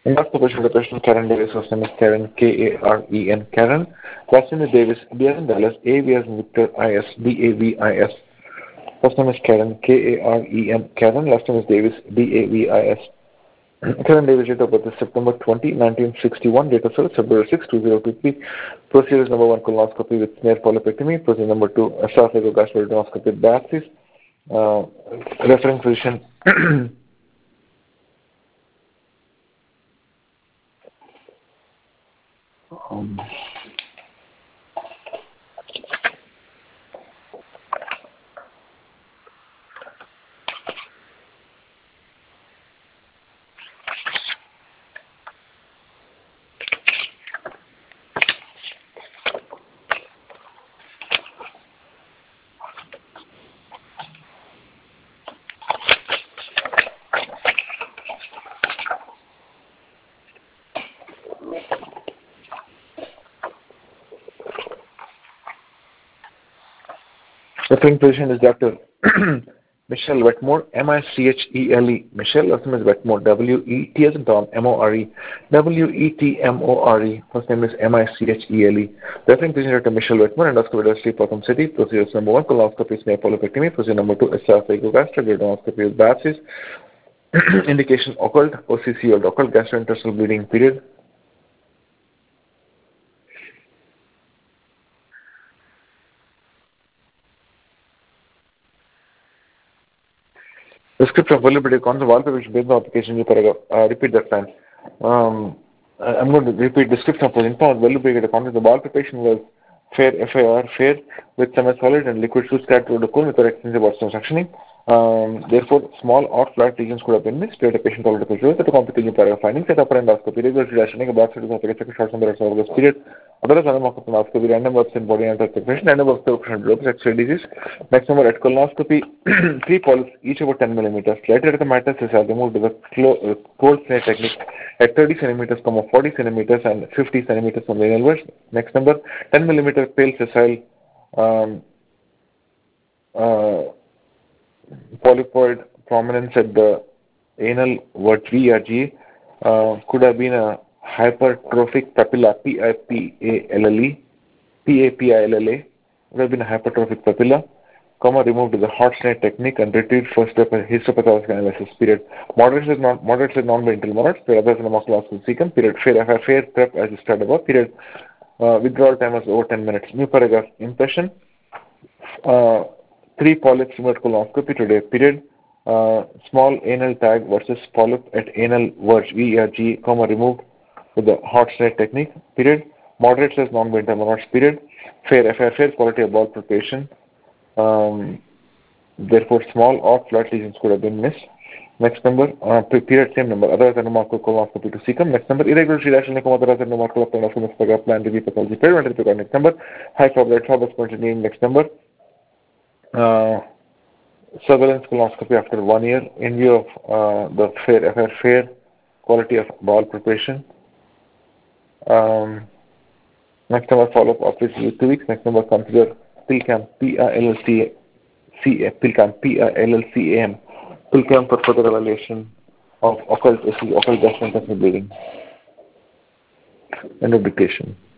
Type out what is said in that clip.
Endoscopy should patient Karen Davis, first name is Karen, Karen, Karen. Last name is Davis, D as in Dallas, A V as in Victor, I S, D A V I S. First name is Karen, Karen, Karen. Last name is Davis, Davis. Karen Davis, date of birth is September 20, 1961. Date of service, February 6, 2023. Procedure is number 1, colonoscopy with snare polypectomy. Procedure number 2, esophagogastroduodenoscopy with biopsies. Referring physician. Referring physician is Dr. Michelle Wetmore, Michele. Michelle, last name is Wetmore, W-E-T as in Tom, M-O-R-E, W-E-T-M-O-R-E. First name is Michele. Referring physician Dr. Michelle Wetmore, endoscopy sleep Potham City. Procedure number 1, colonoscopy, snare polypectomy. Procedure number 2, esophagogastroduodenoscopy with biopsies. Indication occult, OCC or occult gastrointestinal bleeding period. The script of vulnerability concept wallpaper which based on application repeat that time. I'm going to repeat description of informed vulnerability concept. The ball preparation was fair, FAR, fair, with semi-solid and liquid shoes scattered to the cone with extensive Watson suctioning. Therefore, small or flat lesions could have been missed. The patient tolerable to shows that the complicated paragraph findings set upper endoscopy, regular rationing, about to the short number of hours period. Otherwise, colonoscopy, random works in body and preparation, random works the lobes, X-ray disease. Next number at colonoscopy, 3 polyps, each about 10 millimeters. Later at the metastasis are removed with the cold snare technique at 30 centimeters, 40 centimeters, and 50 centimeters from the anal verge. Next number, 10 millimeter pale sessile polypoid prominence at the anal verge VRG could have been a hypertrophic papilla, P-A-P-A-L-L-A, would have been a hypertrophic papilla, removed with the hot snare technique and retrieved for step histopathological analysis, period. Moderate is non-parental moderate, others in the musculoskeletal cecum, period. Fair prep as you started above, period. Withdrawal time was over 10 minutes. New paragraph, impression. 3 polyps removed colonoscopy today, period. Small anal tag versus polyp at anal verge, VRG, removed with the hot snare technique, period. Moderate says non-parental moderate, period. Fair quality of ball preparation. Therefore, small or flat lesions could have been missed. Next number, period, same number. Otherwise, anomalous colonoscopy to cecum. Next number, irregular irrational otherwise anomalous colonoscopy plan review pathology. Period. Next number, high probability Thomas name. Next number, surveillance colonoscopy after 1 year in view of the fair quality of ball preparation. Next number, follow-up office 2 weeks. Next number, consider PILCAM, PILCAM, PILCAM for further evaluation of occult gastrointestinal bleeding. End of dictation.